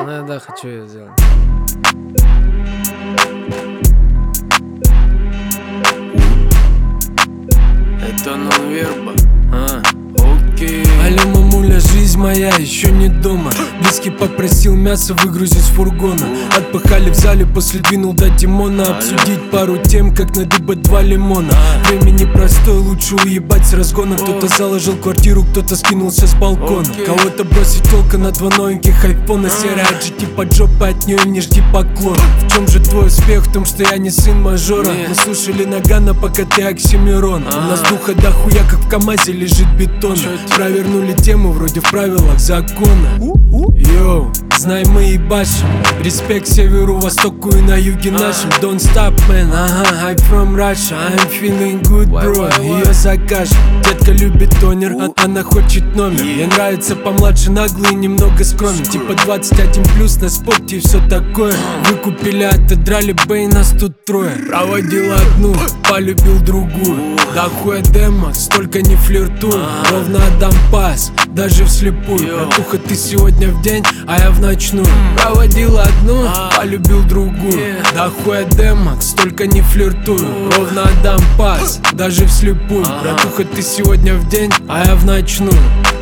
Ну я да, хочу ее сделать. Это нон-верба. Окей. Алло, мамуля, жизнь моя еще не дома. Близкий попросил мясо выгрузить с фургона. Отпахали в зале, после двинул до Тимона. Обсудить пару тем, как надыбать 2 лимона. Время непростое, лучше уебать с разгона. Кто-то заложил квартиру, кто-то скинулся с балкона. Кого-то бросить толка на 2 новеньких айфона. Серая GT под жопой, от нее не жди поклон. В чем же твой успех? В том, что я не сын мажора. Мы слушали Нагана, пока ты Оксимирон. У нас духа дохуя, как в КамАЗе лежит бетон. Провернули тему, вроде в правилах закона. Йоу, знай, мы ебашим. Респект северу, востоку и на юге нашим. Don't stop, man, ага, I'm from Russia. I'm feeling good, bro, ее закажем. Детка любит тонер, она хочет номер. Ей нравится помладше, наглый и немного скромен. Типа 21+, на спорте и все такое. Выкупили, отодрали, бэй, нас тут 3. Проводил одну, полюбил другую. Да хуя демок, столько не флиртуй. Ровно отдам пас, даже вслепую. Братуха, ты сегодня в день, а я в ночную. Проводил одну, полюбил другую. Да хуя демок, столько не флиртую. Ровно отдам пас, даже вслепую. Братуха, ты сегодня в день, а я в ночную.